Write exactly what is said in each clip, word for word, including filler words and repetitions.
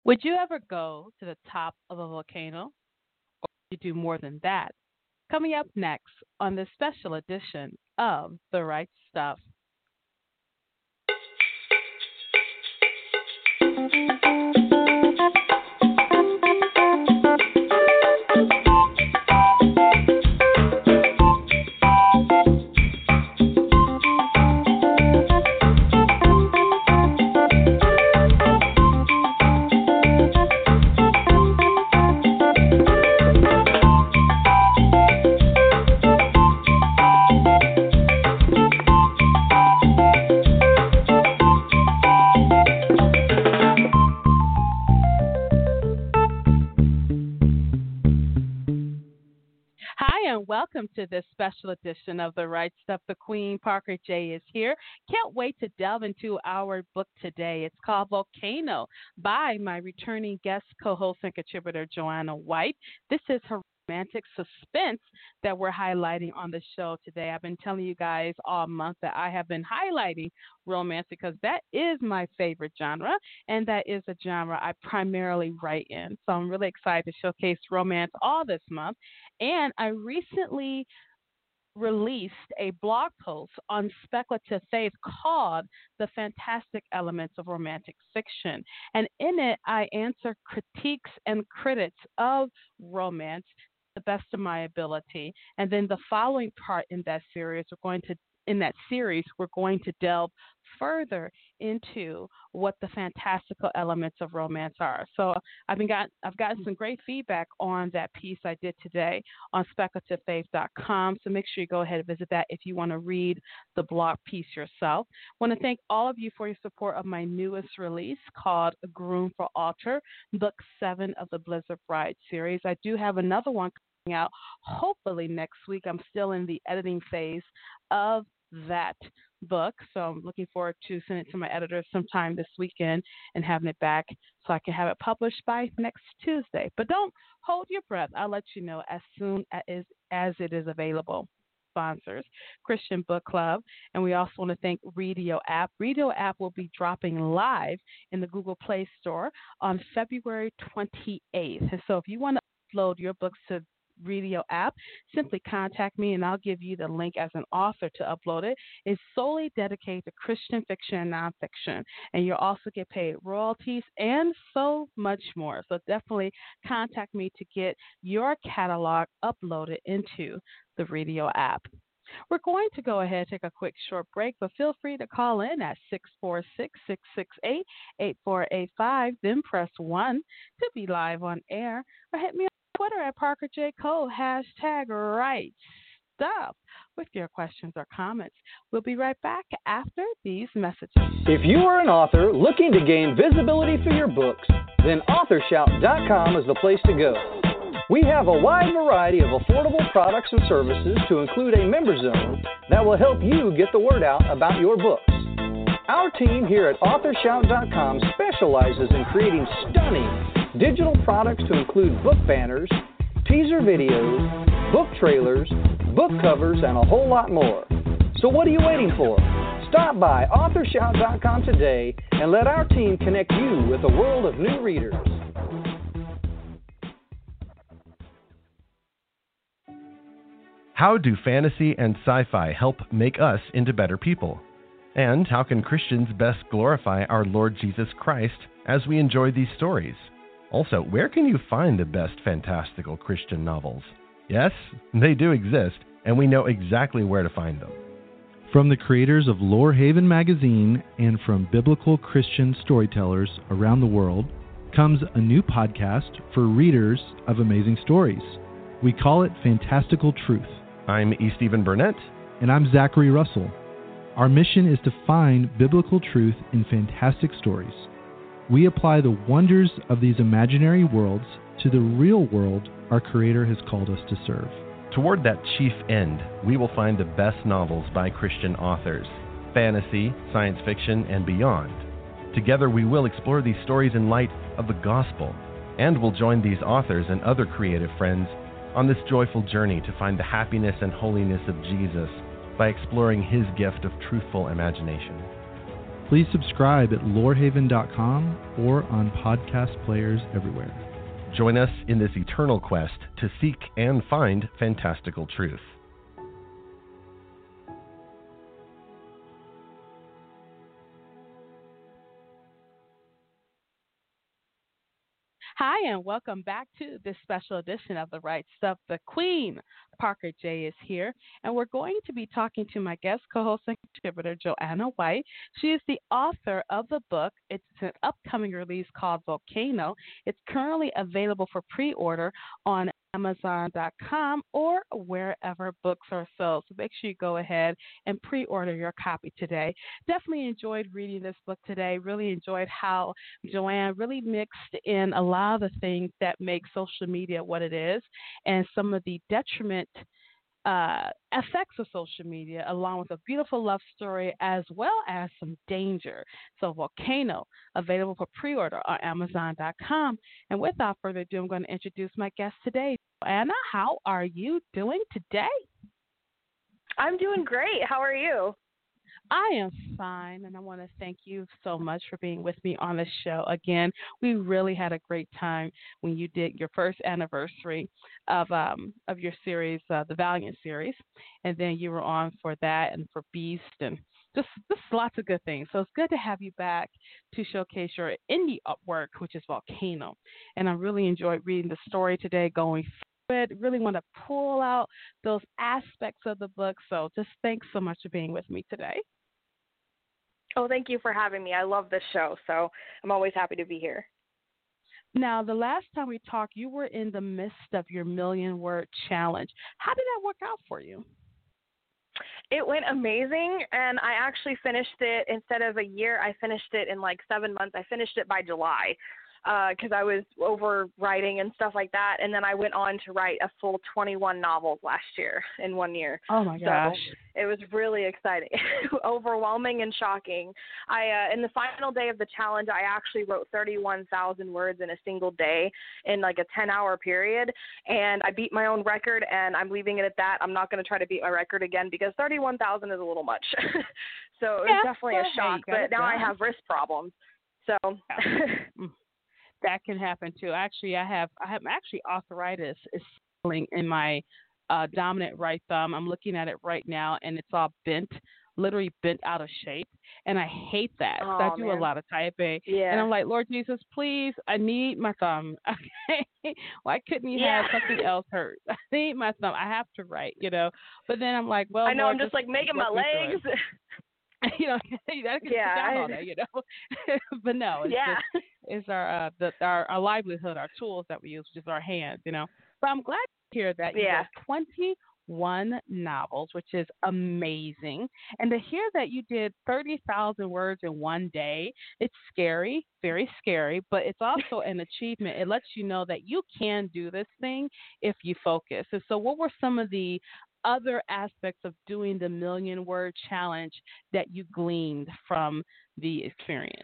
Would you ever go to the top of a volcano? You do more than that. Coming up next on this special edition of The Right Stuff. Hi, and welcome to this special edition of The Right Stuff. The Queen, Parker J, is here. Can't wait to delve into our book today. It's called Volcano by my returning guest, co host, and contributor, Joanna White. This is her romantic suspense that we're highlighting on the show today. I've been telling you guys all month that I have been highlighting romance because that is my favorite genre, and that is a genre I primarily write in. So I'm really excited to showcase romance all this month. And I recently released a blog post on speculative faith called The Fantastic Elements of Romantic Fiction. And in it, I answer critiques and critics of romance to the best of my ability. And then the following part in that series, we're going to in that series, we're going to delve further into what the fantastical elements of romance are. So I've been got I've gotten some great feedback on that piece I did today on speculative faith dot com. So make sure you go ahead and visit that if you want to read the blog piece yourself. I want to thank all of you for your support of my newest release called A Groom for Altar, Book Seven of the Blizzard Bride series. I do have another one coming out hopefully next week. I'm still in the editing phase of that book, so I'm looking forward to sending it to my editor sometime this weekend and having it back so I can have it published by next Tuesday. But don't hold your breath. I'll let you know as soon as, as it is available. Sponsors, Christian Book Club, and we also want to thank Readio App. Readio App will be dropping live in the Google Play Store on February twenty-eighth. And so if you want to upload your books to Readio app, simply contact me and I'll give you the link as an author to upload it. It's solely dedicated to Christian fiction and nonfiction, and you'll also get paid royalties and so much more. So definitely contact me to get your catalog uploaded into the Readio app. We're going to go ahead and take a quick short break, but feel free to call in at six four six, six six eight, eight four eight five, then press one to be live on air, or hit me Twitter at Parker J. Cole, hashtag right stuff with your questions or comments. We'll be right back after these messages. If you are an author looking to gain visibility for your books, then author shout dot com is the place to go. We have a wide variety of affordable products and services to include a member zone that will help you get the word out about your books. Our team here at author shout dot com specializes in creating stunning digital products to include book banners, teaser videos, book trailers, book covers, and a whole lot more. So what are you waiting for? Stop by author shout dot com today and let our team connect you with a world of new readers. How do fantasy and sci-fi help make us into better people? And how can Christians best glorify our Lord Jesus Christ as we enjoy these stories? Also, where can you find the best fantastical Christian novels? Yes, they do exist, and we know exactly where to find them. From the creators of Lorehaven magazine and from biblical Christian storytellers around the world comes a new podcast for readers of amazing stories. We call it Fantastical Truth. I'm E. Stephen Burnett. And I'm Zachary Russell. Our mission is to find biblical truth in fantastic stories. We apply the wonders of these imaginary worlds to the real world our Creator has called us to serve. Toward that chief end, we will find the best novels by Christian authors, fantasy, science fiction, and beyond. Together we will explore these stories in light of the gospel, and we'll join these authors and other creative friends on this joyful journey to find the happiness and holiness of Jesus by exploring His gift of truthful imagination. Please subscribe at lorehaven dot com or on podcast players everywhere. Join us in this eternal quest to seek and find fantastical truth. Hi, and welcome back to this special edition of The Right Stuff. The Queen, Parker J, is here, and we're going to be talking to my guest co-host and contributor, Joanna White. She is the author of the book. It's an upcoming release called Volcano. It's currently available for pre-order on Amazon dot com or wherever books are sold. So make sure you go ahead and pre-order your copy today. Definitely enjoyed reading this book today. Really enjoyed how Joanne really mixed in a lot of the things that make social media what it is and some of the detriment uh, effects of social media, along with a beautiful love story as well as some danger. So Volcano, available for pre-order on Amazon dot com. And without further ado, I'm going to introduce my guest today. Anna, how are you doing today? I'm doing great. How are you? I am fine, and I want to thank you so much for being with me on the show again. We really had a great time when you did your first anniversary of um, of your series, uh, the Valiant series, and then you were on for that and for Beast and just, just lots of good things. So it's good to have you back to showcase your indie work, which is Volcano. And I really enjoyed reading the story today, going through it. Really want to pull out those aspects of the book. So just thanks so much for being with me today. Oh, thank you for having me. I love this show, so I'm always happy to be here. Now, the last time we talked, you were in the midst of your million word challenge. How did that work out for you? It went amazing, and I actually finished it instead of a year. I finished it in like seven months. I finished it by July because uh, I was over writing and stuff like that, and then I went on to write a full twenty-one novels last year in one year. Oh my gosh! So it was really exciting, overwhelming, and shocking. I uh, in the final day of the challenge, I actually wrote thirty-one thousand words in a single day in like a ten-hour period, and I beat my own record. And I'm leaving it at that. I'm not going to try to beat my record again because thirty-one thousand is a little much. So it was yeah, definitely a shock. But now done. I have wrist problems. So. Yeah. That can happen too. Actually, I have I have actually arthritis is swelling in my uh, dominant right thumb. I'm looking at it right now, and it's all bent, literally bent out of shape. And I hate that. Oh, I do man. a lot of typing, yeah. and I'm like, Lord Jesus, please, I need my thumb. Okay, why couldn't you yeah. have something else hurt? I need my thumb. I have to write, you know. But then I'm like, well, I know. Lord, I'm just like making my legs. You know, that can yeah, sit down I, all day, you know. But no, it's yeah. just, it's our uh, the, our our livelihood, our tools that we use, which is our hands, you know. But I'm glad to hear that you yeah. wrote twenty-one novels, which is amazing, and to hear that you did thirty thousand words in one day, it's scary, very scary, but it's also an achievement. It lets you know that you can do this thing if you focus. And so, what were some of the other aspects of doing the million word challenge that you gleaned from the experience?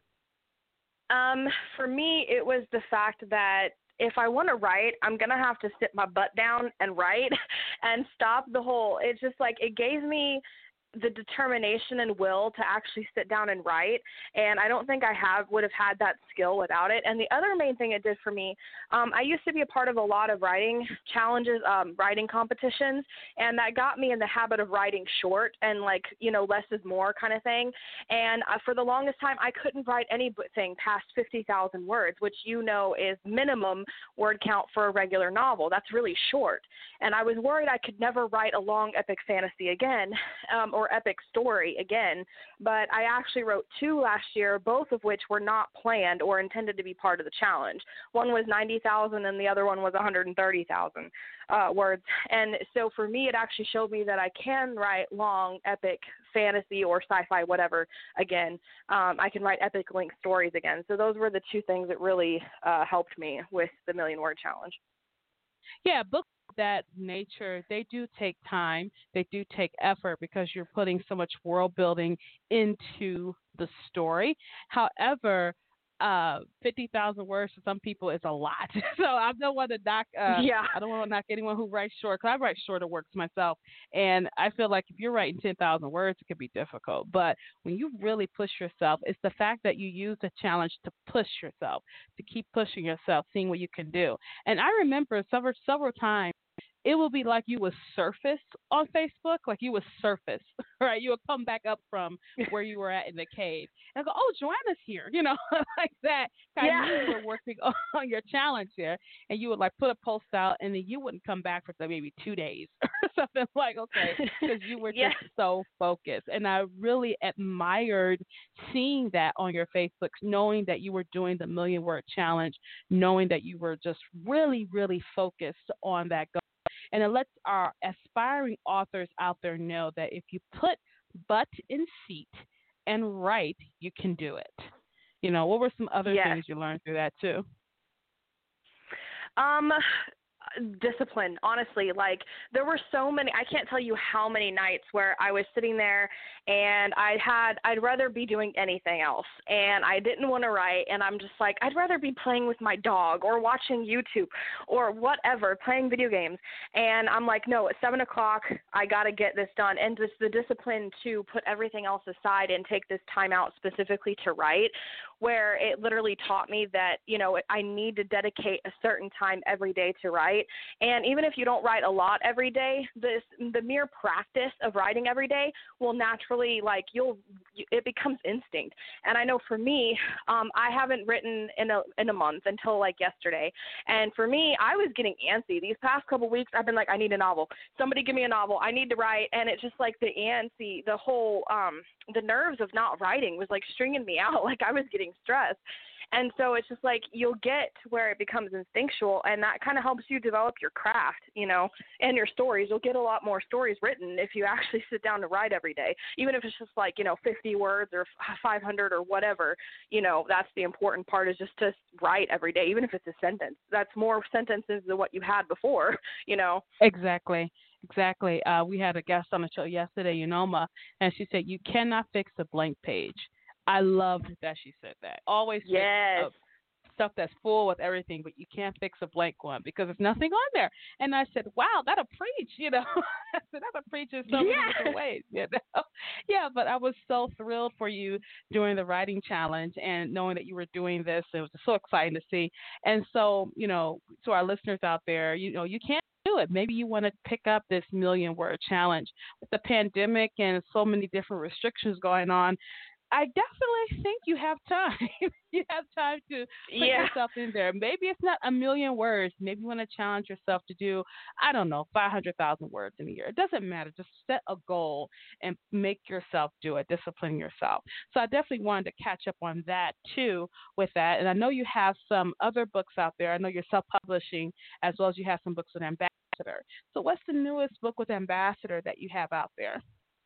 Um, for me, it was the fact that if I want to write, I'm going to have to sit my butt down and write and stop the whole, it's just like, it gave me the determination and will to actually sit down and write. And I don't think I have would have had that skill without it. And the other main thing it did for me, um, I used to be a part of a lot of writing challenges, um, writing competitions, and that got me in the habit of writing short and like, you know, less is more kind of thing. And uh, for the longest time, I couldn't write anything past fifty thousand words, which you know is minimum word count for a regular novel. That's really short. And I was worried I could never write a long epic fantasy again, um, or epic story again, but I actually wrote two last year, both of which were not planned or intended to be part of the challenge. One was ninety thousand and the other one was one hundred thirty thousand uh, words. And so for me, it actually showed me that I can write long, epic fantasy or sci-fi, whatever, again. Um, I can write epic length stories again. So those were the two things that really uh, helped me with the Million Word Challenge. Yeah, books of that nature, they do take time. They do take effort because you're putting so much world building into the story. However, uh, fifty thousand words for some people is a lot. So I don't want to knock, uh, Yeah. I don't want to knock anyone who writes short, because I write shorter works myself. And I feel like if you're writing ten thousand words, it could be difficult. But when you really push yourself, it's the fact that you use the challenge to push yourself, to keep pushing yourself, seeing what you can do. And I remember several, several times, it will be like you would surface on Facebook, like you would surface, right? You would come back up from where you were at in the cave and go, "Oh, Joanna's here," you know, like that. I Yeah. knew you were working on your challenge there, and you would like put a post out, and then you wouldn't come back for maybe two days or something, like, okay, because you were Yeah. just so focused. And I really admired seeing that on your Facebook, knowing that you were doing the million word challenge, knowing that you were just really, really focused on that goal. And it lets our aspiring authors out there know that if you put butt in seat and write, you can do it. You know, what were some other Yes. things you learned through that too? Um, discipline, honestly. Like, there were so many, I can't tell you how many nights where I was sitting there and I had, I'd rather be doing anything else, and I didn't want to write, and I'm just like, I'd rather be playing with my dog or watching YouTube or whatever, playing video games. And I'm like, no, at seven o'clock, I got to get this done. And just the discipline to put everything else aside and take this time out specifically to write, where it literally taught me that, you know, I need to dedicate a certain time every day to write. And even if you don't write a lot every day, this the mere practice of writing every day will naturally, like, you'll it becomes instinct. And I know for me, um, I haven't written in a in a month until like yesterday. And for me, I was getting antsy. These past couple weeks, I've been like, I need a novel. Somebody give me a novel. I need to write. And it's just like the antsy, the whole um, the nerves of not writing was like stringing me out. Like, I was getting stressed. And so it's just like you'll get where it becomes instinctual, and that kind of helps you develop your craft, you know, and your stories. You'll get a lot more stories written if you actually sit down to write every day, even if it's just like, you know, fifty words or five hundred or whatever. You know, that's the important part, is just to write every day, even if it's a sentence. That's more sentences than what you had before, you know. Exactly. Exactly. Uh, we had a guest on the show yesterday, Unoma, and she said, you cannot fix a blank page. I loved that she said that. Always fix Yes. uh, stuff that's full with everything, but you can't fix a blank one because there's nothing on there. And I said, wow, that'll preach, you know. I said, that'll preach in so many Yeah. different ways, you know. Yeah, but I was so thrilled for you during the writing challenge and knowing that you were doing this. It was so exciting to see. And so, you know, to our listeners out there, you know, you can't do it. Maybe you want to pick up this million word challenge. With the pandemic and so many different restrictions going on, I definitely think you have time. You have time to put Yeah. yourself in there. Maybe it's not a million words. Maybe you want to challenge yourself to do, I don't know, five hundred thousand words in a year. It doesn't matter. Just set a goal and make yourself do it. Discipline yourself. So I definitely wanted to catch up on that too with that. And I know you have some other books out there. I know you're self-publishing, as well as you have some books with Ambassador. So what's the newest book with Ambassador that you have out there?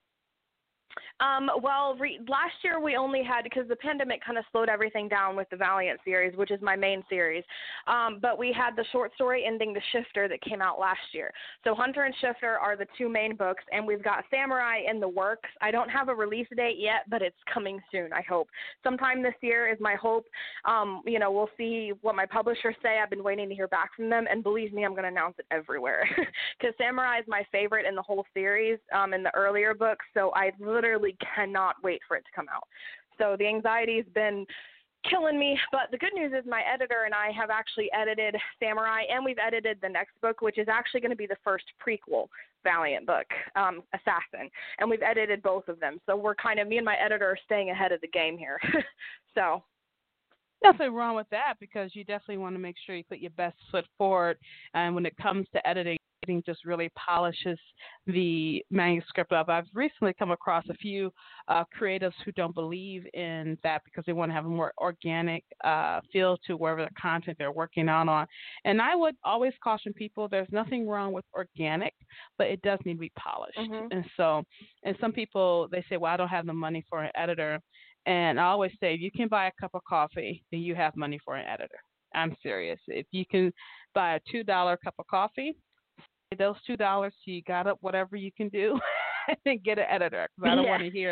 Um, well, re- last year we only had, because the pandemic kind of slowed everything down with the Valiant series, which is my main series. Um, but we had the short story Ending the Shifter that came out last year. So Hunter and Shifter are the two main books, and we've got Samurai in the works. I don't have a release date yet, but it's coming soon, I hope. Sometime this year is my hope. Um, you know, we'll see what my publishers say. I've been waiting to hear back from them, and believe me, I'm going to announce it everywhere. Because Samurai is my favorite in the whole series, um, in the earlier books, so I literally cannot wait for it to come out. So the anxiety's been killing me, but the good news is my editor and I have actually edited Samurai, and we've edited the next book, which is actually going to be the first prequel Valiant book, um, Assassin, and we've edited both of them. So we're kind of, me and my editor are staying ahead of the game here. So nothing wrong with that, because you definitely want to make sure you put your best foot forward. And when it comes to editing, editing just really polishes the manuscript up. I've recently come across a few uh, creatives who don't believe in that because they want to have a more organic uh, feel to wherever the content they're working out on. And I would always caution people, there's nothing wrong with organic, but it does need to be polished. Mm-hmm. And so, and some people, they say, well, I don't have the money for an editor. And I always say, if you can buy a cup of coffee, then you have money for an editor. I'm serious. If you can buy a two dollar cup of coffee, those two dollars, you got up whatever you can do and get an editor. Because I don't Yeah. want to hear,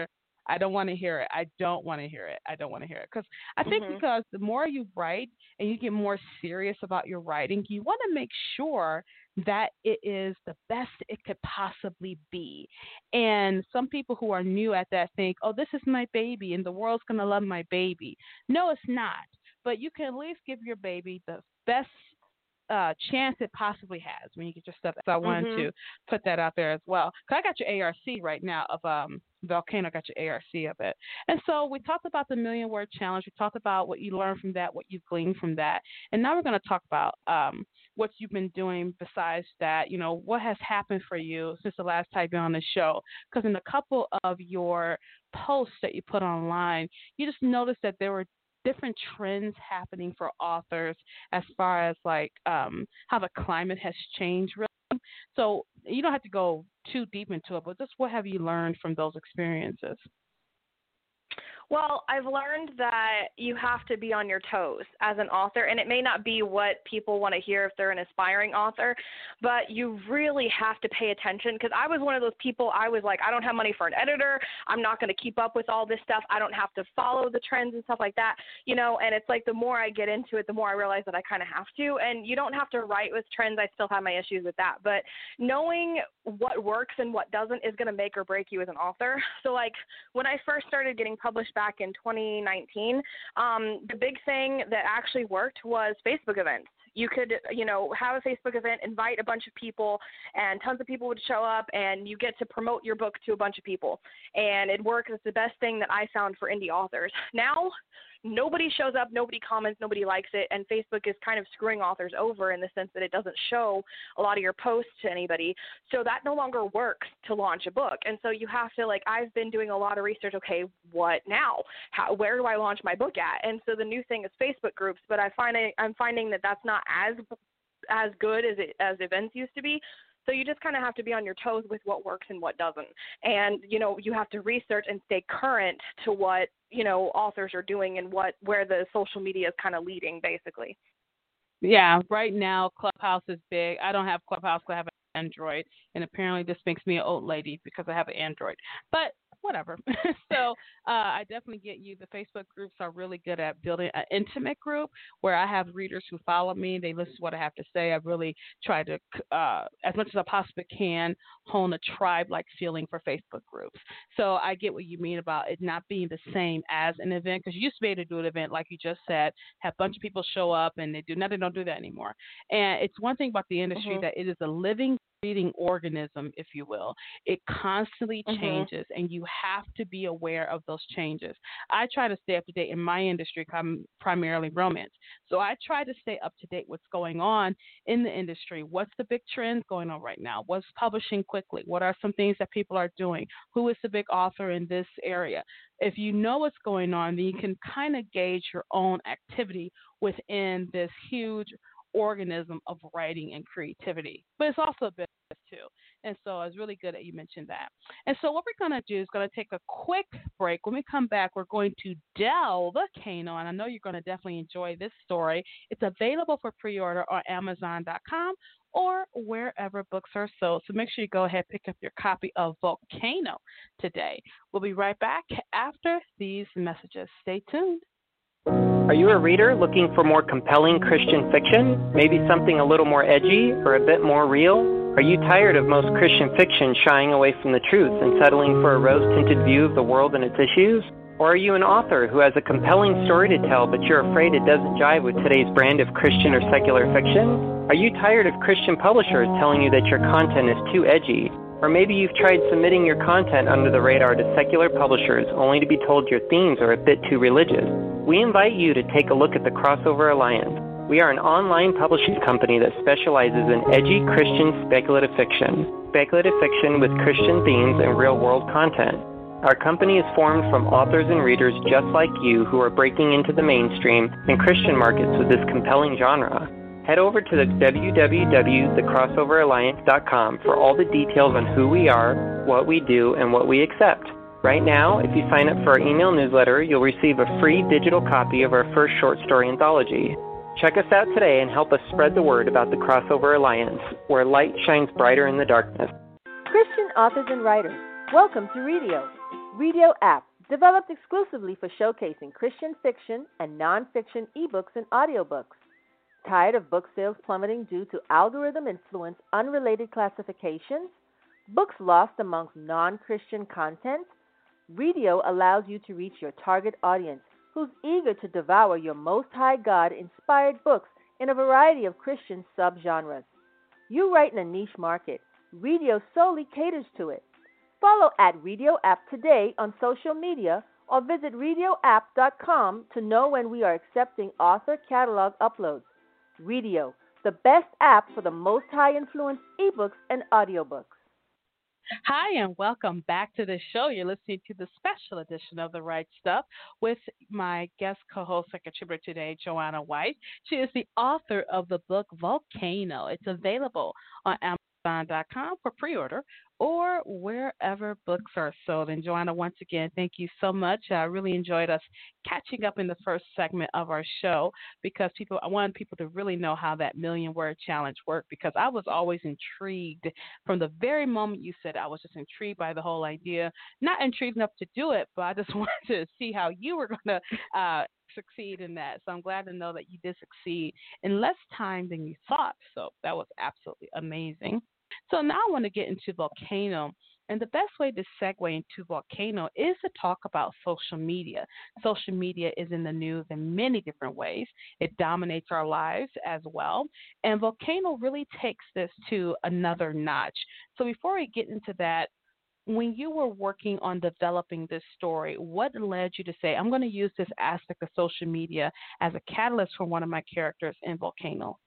I don't want to hear it. I don't want to hear it. I don't want to hear it. Because I think mm-hmm. because the more you write and you get more serious about your writing, you want to make sure that it is the best it could possibly be. And some people who are new at that think, oh, this is my baby and the world's going to love my baby. No, it's not. But you can at least give your baby the best uh, chance it possibly has when you get your stuff. So I wanted mm-hmm. to put that out there as well. Because I got your A R C right now of um, Volcano, got your A R C of it. And so we talked about the Million Word Challenge. We talked about what you learned from that, what you've gleaned from that. And now we're going to talk about um, what you've been doing besides that. You know, what has happened for you since the last time you've been on the show? Because in a couple of your posts that you put online, you just noticed that there were different trends happening for authors as far as like um, how the climate has changed. Really. So you don't have to go too deep into it, but just what have you learned from those experiences? Well, I've learned that you have to be on your toes as an author, and it may not be what people want to hear if they're an aspiring author, but you really have to pay attention, because I was one of those people, I was like, I don't have money for an editor, I'm not going to keep up with all this stuff, I don't have to follow the trends and stuff like that, you know, and it's like the more I get into it, the more I realize that I kind of have to, and you don't have to write with trends. I still have my issues with that, but knowing what works and what doesn't is going to make or break you as an author. So like when I first started getting published back in twenty nineteen, um, the big thing that actually worked was Facebook events. You could, you know, have a Facebook event, invite a bunch of people, and tons of people would show up, and you get to promote your book to a bunch of people. And it works. It's the best thing that I found for indie authors. Now, nobody shows up, nobody comments, nobody likes it, and Facebook is kind of screwing authors over in the sense that it doesn't show a lot of your posts to anybody. So that no longer works to launch a book. And so you have to, like, I've been doing a lot of research. Okay, what now? How, where do I launch my book at? And so the new thing is Facebook groups, but I find it, I'm finding that that's not as as good as it, as events used to be. So you just kind of have to be on your toes with what works and what doesn't. And, you know, you have to research and stay current to what, you know, authors are doing and what where the social media is kind of leading, basically. Yeah, right now Clubhouse is big. I don't have Clubhouse because I have an Android, and apparently this makes me an old lady because I have an Android. But whatever. so uh, I definitely get you. The Facebook groups are really good at building an intimate group where I have readers who follow me. They listen to what I have to say. I really try to, uh, as much as I possibly can, hone a tribe-like feeling for Facebook groups. So I get what you mean about it not being the same as an event, because you used to be able to do an event, like you just said, have a bunch of people show up, and they do. Now they don't do that anymore. And it's one thing about the industry mm-hmm. that it is a living, breathing organism, if you will. It constantly mm-hmm. changes, and you have to be aware of those changes. I try to stay up to date in my industry, I'm primarily romance. So I try to stay up to date what's going on in the industry. What's the big trends going on right now? What's publishing quickly? What are some things that people are doing? Who is the big author in this area? If you know what's going on, then you can kind of gauge your own activity within this huge organism of writing and creativity. But it's also a business too. And so it's really good that you mentioned that. And so what we're going to do is going to take a quick break. When we come back, we're going to delve, Kano, and I know you're going to definitely enjoy this story. It's available for pre-order on Amazon dot com or wherever books are sold. So make sure you go ahead and pick up your copy of Volcano today. We'll be right back after these messages. Stay tuned. Are you a reader looking for more compelling Christian fiction? Maybe something a little more edgy or a bit more real? Are you tired of most Christian fiction shying away from the truth and settling for a rose-tinted view of the world and its issues? Or are you an author who has a compelling story to tell, but you're afraid it doesn't jive with today's brand of Christian or secular fiction? Are you tired of Christian publishers telling you that your content is too edgy? Or maybe you've tried submitting your content under the radar to secular publishers only to be told your themes are a bit too religious. We invite you to take a look at the Crossover Alliance. We are an online publishing company that specializes in edgy Christian speculative fiction, speculative fiction with Christian themes and real-world content. Our company is formed from authors and readers just like you who are breaking into the mainstream and Christian markets with this compelling genre. Head over to the w w w dot the crossover alliance dot com for all the details on who we are, what we do, and what we accept. Right now, if you sign up for our email newsletter, you'll receive a free digital copy of our first short story anthology. Check us out today and help us spread the word about the Crossover Alliance, where light shines brighter in the darkness. Christian authors and writers, welcome to Readio. Readio app developed exclusively for showcasing Christian fiction and nonfiction ebooks and audiobooks. Tired of book sales plummeting due to algorithm-influenced unrelated classifications? Books lost amongst non-Christian content? Readio allows you to reach your target audience who's eager to devour your Most High God-inspired books in a variety of Christian subgenres. You write in a niche market. Readio solely caters to it. Follow at Readio App today on social media or visit readio app dot com to know when we are accepting author catalog uploads. Readio, the best app for the Most High influenced ebooks and audiobooks. Hi, and welcome back to the show. You're listening to the special edition of The Right Stuff with my guest co-host, and contributor today, Joanna White. She is the author of the book Volcano. It's available on Amazon dot com for pre-order or wherever books are sold. And Joanna, once again, thank you so much. I really enjoyed us catching up in the first segment of our show because people, I wanted people to really know how that million word challenge worked, because I was always intrigued from the very moment you said it. I was just intrigued by the whole idea. Not intrigued enough to do it, but I just wanted to see how you were going to uh, succeed in that. So I'm glad to know that you did succeed in less time than you thought. So that was absolutely amazing. So now I want to get into Volcano. And the best way to segue into Volcano is to talk about social media. Social media is in the news in many different ways. It dominates our lives as well. And Volcano really takes this to another notch. So before we get into that, when you were working on developing this story, what led you to say, I'm going to use this aspect of social media as a catalyst for one of my characters in Volcano?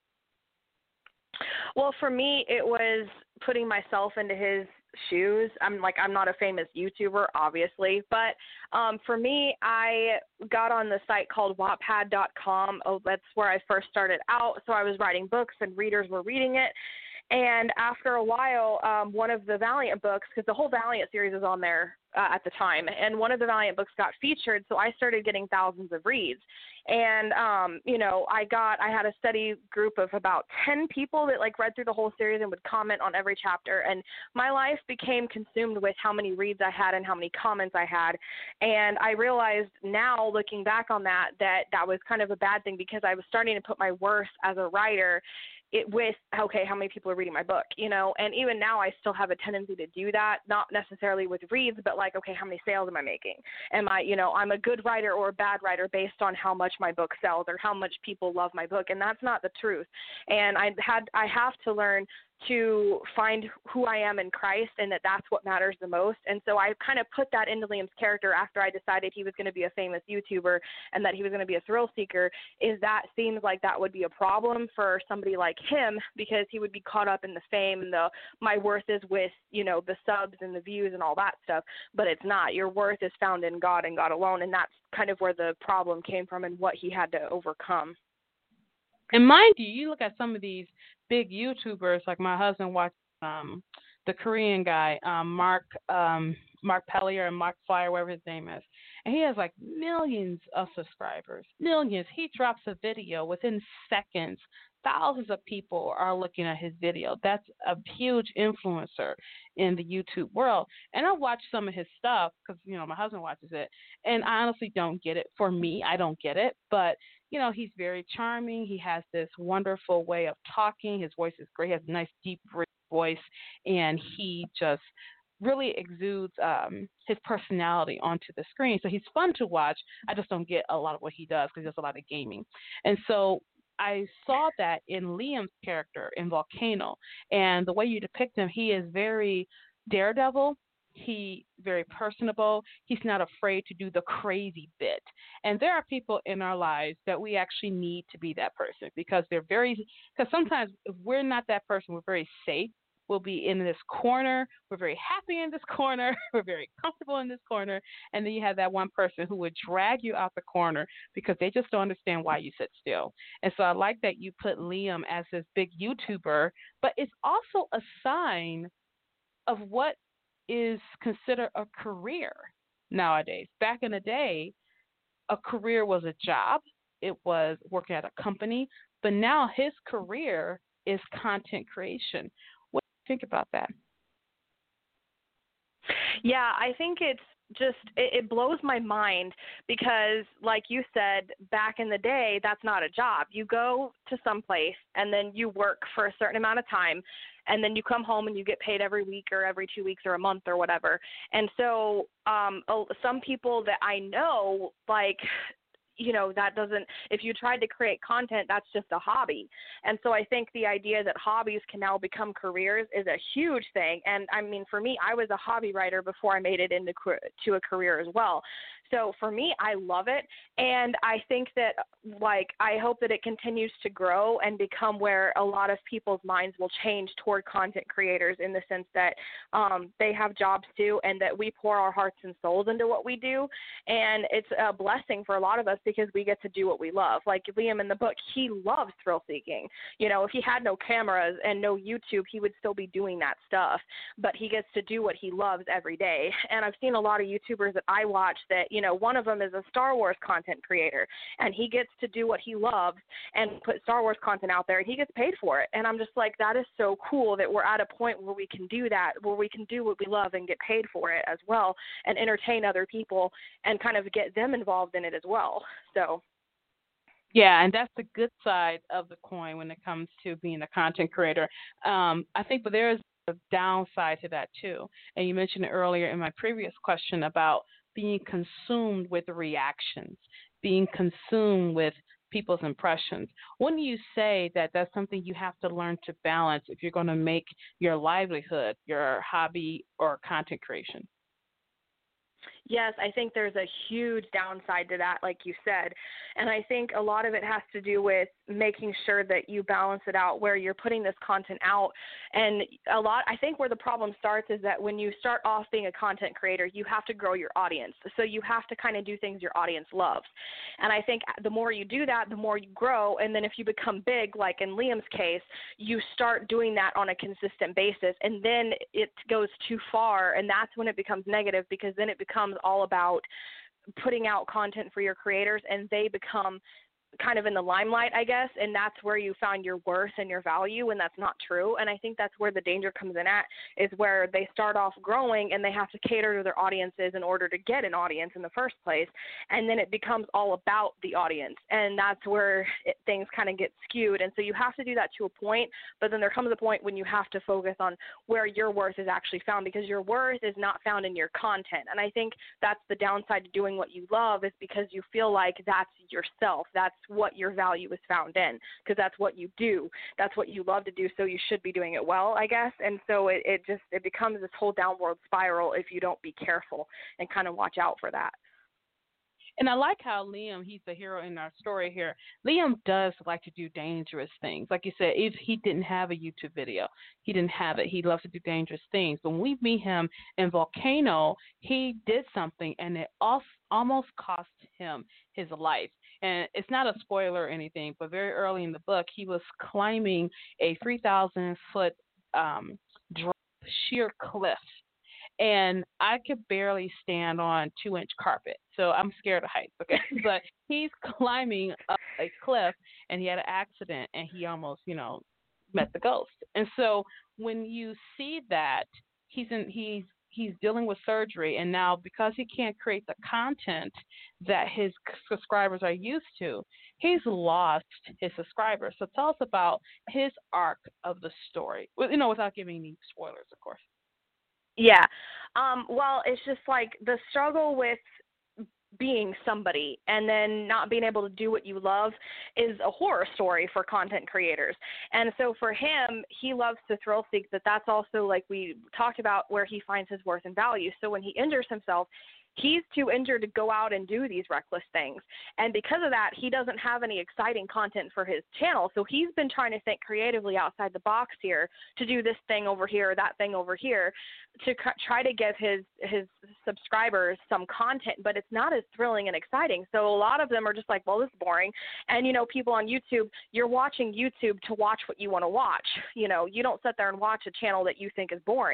Well, for me, it was putting myself into his shoes. I'm like, I'm not a famous YouTuber, obviously, but um, for me, I got on the site called wattpad dot com. Oh, that's where I first started out. So I was writing books and readers were reading it. And after a while, um, one of the Valiant books, because the whole Valiant series was on there uh, at the time, and one of the Valiant books got featured, so I started getting thousands of reads. And, um, you know, I got, I had a steady group of about ten people that, like, read through the whole series and would comment on every chapter. And my life became consumed with how many reads I had and how many comments I had. And I realized now, looking back on that, that that was kind of a bad thing, because I was starting to put my worth as a writer it with, okay, how many people are reading my book, you know, and even now I still have a tendency to do that, not necessarily with reads, but like, okay, how many sales am I making? Am I, you know, I'm a good writer or a bad writer based on how much my book sells or how much people love my book, and that's not the truth. And I had, I have to learn to find who I am in Christ, and that that's what matters the most. And so I kind of put that into Liam's character after I decided he was going to be a famous YouTuber and that he was going to be a thrill seeker, is that seems like that would be a problem for somebody like him, because he would be caught up in the fame and the, my worth is with, you know, the subs and the views and all that stuff, but it's not. Your worth is found in God and God alone, and that's kind of where the problem came from and what he had to overcome. And mind you, you look at some of these big YouTubers, like my husband watched um, the Korean guy, um, Mark um, Mark Pellier and Mark Flyer, whatever his name is. And he has like millions of subscribers, millions. He drops a video within seconds. Thousands of people are looking at his video. That's a huge influencer in the YouTube world. And I watch some of his stuff because, you know, my husband watches it. And I honestly don't get it. For me, I don't get it. But, you know, he's very charming. He has this wonderful way of talking. His voice is great. He has a nice, deep, rich voice. And he just really exudes um, his personality onto the screen. So he's fun to watch. I just don't get a lot of what he does because he does a lot of gaming. And so I saw that in Liam's character in Volcano, and the way you depict him, he is very daredevil. He's very personable. He's not afraid to do the crazy bit. And there are people in our lives that we actually need to be that person, because they're very, because sometimes if we're not that person, we're very safe. We'll be in this corner. We're very happy in this corner. We're very comfortable in this corner. And then you have that one person who would drag you out the corner because they just don't understand why you sit still. And so I like that you put Liam as this big YouTuber, but it's also a sign of what is considered a career nowadays. Back in the day, a career was a job. It was working at a company. But now his career is content creation. Think about that. Yeah, I think it's just it, it blows my mind because, like you said, back in the day, that's not a job. You go to some place and then you work for a certain amount of time, and then you come home and you get paid every week or every two weeks or a month or whatever. And so um, some people that I know, like, you know, that doesn't, if you tried to create content, that's just a hobby. And so I think the idea that hobbies can now become careers is a huge thing. And I mean, for me, I was a hobby writer before I made it into to a career as well. So for me, I love it. And I think that, like, I hope that it continues to grow and become where a lot of people's minds will change toward content creators, in the sense that um, they have jobs too, and that we pour our hearts and souls into what we do. And it's a blessing for a lot of us because we get to do what we love. Like Liam in the book, he loves thrill seeking. You know, if he had no cameras and no YouTube, he would still be doing that stuff. But he gets to do what he loves every day. And I've seen a lot of YouTubers that I watch that, you know, one of them is a Star Wars content creator, and he gets to do what he loves and put Star Wars content out there, and he gets paid for it. And I'm just like, that is so cool that we're at a point where we can do that, where we can do what we love and get paid for it as well, and entertain other people and kind of get them involved in it as well. So. Yeah, and that's the good side of the coin when it comes to being a content creator. Um, I think, but there's a downside to that too. And you mentioned earlier in my previous question about being consumed with reactions, being consumed with people's impressions. Wouldn't you say that that's something you have to learn to balance if you're going to make your livelihood, your hobby, or content creation? Yes, I think there's a huge downside to that, like you said. And I think a lot of it has to do with making sure that you balance it out where you're putting this content out. And a lot, I think where the problem starts is that when you start off being a content creator, you have to grow your audience. So you have to kind of do things your audience loves. And I think the more you do that, the more you grow. And then if you become big, like in Liam's case, you start doing that on a consistent basis. And then it goes too far. And that's when it becomes negative, because then it becomes all about putting out content for your creators, and they become kind of in the limelight, I guess, and that's where you found your worth and your value, and that's not true. And I think that's where the danger comes in at, is where they start off growing and they have to cater to their audiences in order to get an audience in the first place, and then it becomes all about the audience, and that's where it, things kind of get skewed. And so you have to do that to a point, but then there comes a point when you have to focus on where your worth is actually found, because your worth is not found in your content. And I think that's the downside to doing what you love, is because you feel like that's yourself, that's what your value is found in, because that's what you do, that's what you love to do, so you should be doing it well, I guess. And so it, it just it becomes this whole downward spiral if you don't be careful and kind of watch out for that. And I like how Liam, he's the hero in our story here. Liam does like to do dangerous things. Like you said, if he didn't have a YouTube video, he didn't have it. He loves to do dangerous things. When we meet him in Volcano, he did something, and it almost cost him his life. And it's not a spoiler or anything, but very early in the book, he was climbing a three thousand foot um, drop sheer cliff. And I could barely stand on two-inch carpet, so I'm scared of heights, okay? But he's climbing up a cliff, and he had an accident, and he almost, you know, met the ghost. And so when you see that, he's in, he's he's dealing with surgery, and now because he can't create the content that his subscribers are used to, he's lost his subscribers. So tell us about his arc of the story, you know, without giving any spoilers, of course. Yeah. Um, well, it's just like the struggle with being somebody and then not being able to do what you love is a horror story for content creators. And so for him, he loves to thrill seek, but that's also, like we talked about, where he finds his worth and value. So when he injures himself, he's too injured to go out and do these reckless things. And because of that, he doesn't have any exciting content for his channel. So he's been trying to think creatively outside the box here to do this thing over here, or that thing over here, to try to give his, his subscribers some content, but it's not as thrilling and exciting. So a lot of them are just like, well, this is boring. And, you know, people on YouTube, you're watching YouTube to watch what you want to watch. You know, you don't sit there and watch a channel that you think is boring.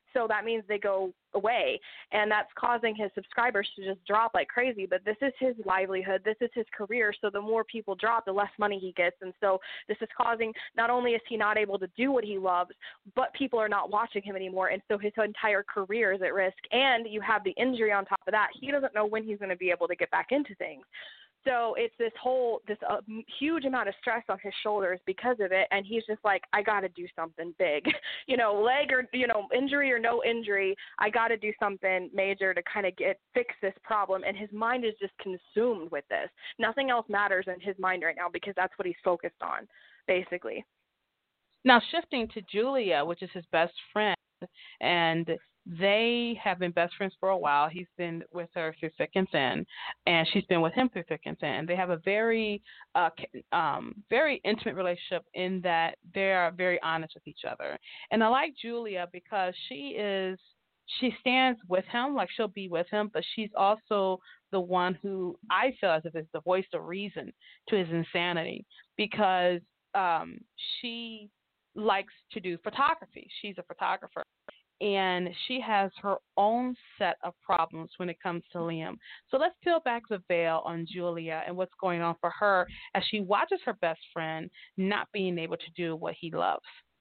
So that means they go away, and that's causing his subscribers to just drop like crazy. But this is his livelihood. This is his career. So the more people drop, the less money he gets. And so this is causing, not only is he not able to do what he loves, but people are not watching him anymore. And so his entire career is at risk. And you have the injury on top of that. He doesn't know when he's going to be able to get back into things. So it's this whole, this uh, huge amount of stress on his shoulders because of it. And he's just like, I got to do something big, you know, leg or, you know, injury or no injury. I got to do something major to kind of get, fix this problem. And his mind is just consumed with this. Nothing else matters in his mind right now because that's what he's focused on, basically. Now, shifting to Julia, which is his best friend, and they have been best friends for a while. He's been with her through thick and thin, and she's been with him through thick and thin. They have a very, uh, um, very intimate relationship in that they are very honest with each other. And I like Julia because she is, she stands with him, like she'll be with him, but she's also the one who I feel as if is the voice of reason to his insanity because um, she likes to do photography. She's a photographer. And she has her own set of problems when it comes to Liam. So let's peel back the veil on Julia and what's going on for her as she watches her best friend not being able to do what he loves.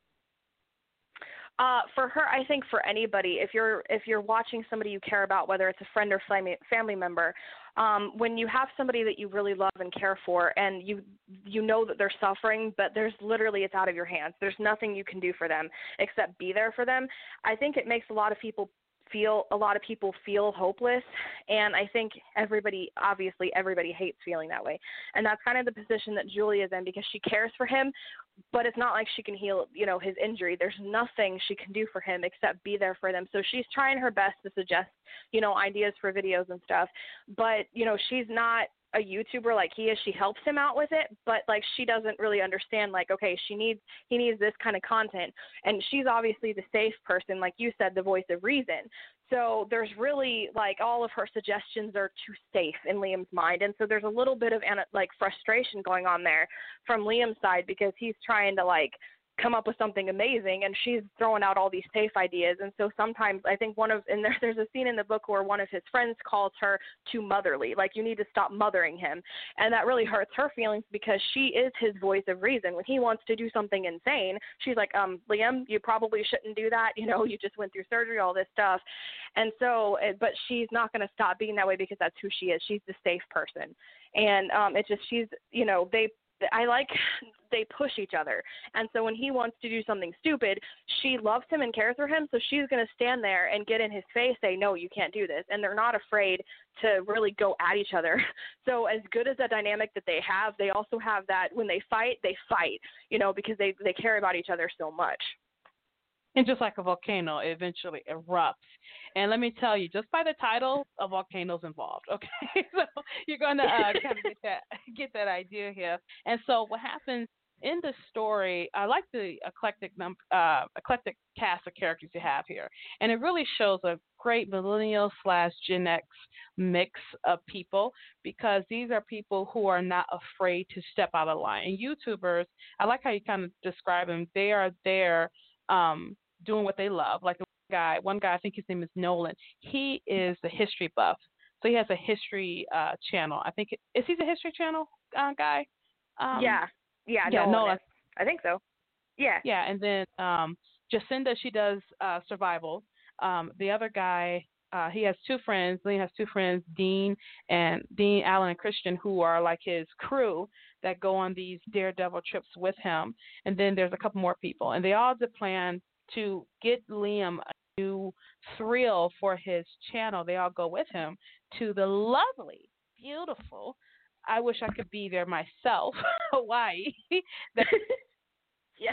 Uh, for her, I think for anybody, if you're if you're watching somebody you care about, whether it's a friend or family family member, um, when you have somebody that you really love and care for, and you you know that they're suffering, but there's literally it's out of your hands. There's nothing you can do for them except be there for them. I think it makes a lot of people feel a lot of people feel hopeless, and I think everybody obviously everybody hates feeling that way, and that's kind of the position that Julia is in because she cares for him, but it's not like she can heal, you know, his injury. There's nothing she can do for him except be there for them. So she's trying her best to suggest, you know, ideas for videos and stuff, but you know, she's not a YouTuber like he is. She helps him out with it, but like she doesn't really understand like, okay, she needs he needs this kind of content, and she's obviously the safe person, like you said, the voice of reason. So there's really like all of her suggestions are too safe in Liam's mind, and so there's a little bit of like frustration going on there from Liam's side because he's trying to like come up with something amazing, and she's throwing out all these safe ideas. And so sometimes I think one of, and there, there's a scene in the book where one of his friends calls her too motherly, like you need to stop mothering him. And that really hurts her feelings because she is his voice of reason. When he wants to do something insane, she's like, um, Liam, you probably shouldn't do that. You know, you just went through surgery, all this stuff. And so, but she's not going to stop being that way because that's who she is. She's the safe person. And um, it's just, she's, you know, they, I like they push each other. And so when he wants to do something stupid, she loves him and cares for him. So she's going to stand there and get in his face, say, no, you can't do this. And they're not afraid to really go at each other. So as good as that dynamic that they have, they also have that when they fight, they fight, you know, because they, they care about each other so much. And just like a volcano, it eventually erupts. And let me tell you, just by the title, a volcano's involved. Okay, so you're going to uh, kind of get that get that idea here. And so what happens in the story, I like the eclectic num- uh, eclectic cast of characters you have here, and it really shows a great millennial slash Gen X mix of people because these are people who are not afraid to step out of line. And YouTubers, I like how you kind of describe them. They are there. Um, doing what they love. Like one guy, one guy, I think his name is Nolan. He is a history buff. So he has a history uh, channel. I think, it, is he the history channel uh, guy? Um, yeah. Yeah, yeah Nolan. Nolan. I think so. Yeah. Yeah, and then um, Jacinda, she does uh, survival. Um, the other guy, uh, he has two friends. Lee has two friends, Dean and Dean, Alan, and Christian, who are like his crew that go on these daredevil trips with him. And then there's a couple more people, and they all have the plan to get Liam a new thrill for his channel. They all go with him to the lovely, beautiful, I wish I could be there myself, Hawaii. Yes.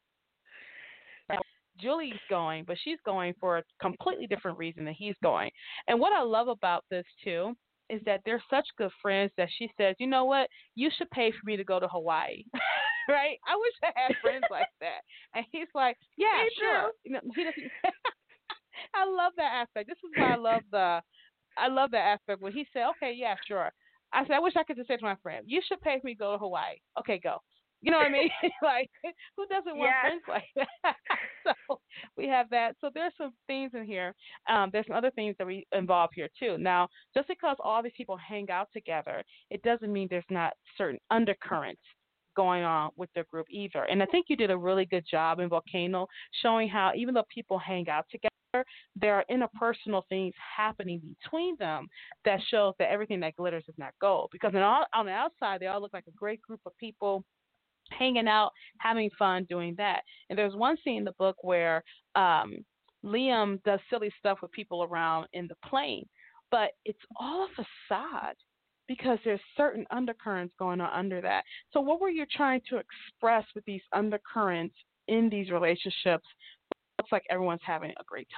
Julie's going, but she's going for a completely different reason than he's going. And what I love about this, too, is that they're such good friends that she says, you know what, you should pay for me to go to Hawaii. Right? I wish I had friends like that. And he's like, yeah, me sure. You know, he doesn't. I love that aspect. This is why I love the, I love that aspect when he said, okay, yeah, sure. I said, I wish I could just say to my friend, you should pay for me to go to Hawaii. Okay, go. You know what I mean? Like, who doesn't want Yes. friends like that? So we have that. So there's some things in here. Um, there's some other things that we involve here too. Now, just because all these people hang out together, it doesn't mean there's not certain undercurrents going on with their group either. And I think you did a really good job in Volcano showing how even though people hang out together, there are interpersonal things happening between them that shows that everything that glitters is not gold. Because on, all, on the outside, they all look like a great group of people hanging out, having fun, doing that. And there's one scene in the book where um, Liam does silly stuff with people around in the plane, but it's all a facade because there's certain undercurrents going on under that. So what were you trying to express with these undercurrents in these relationships? It looks like everyone's having a great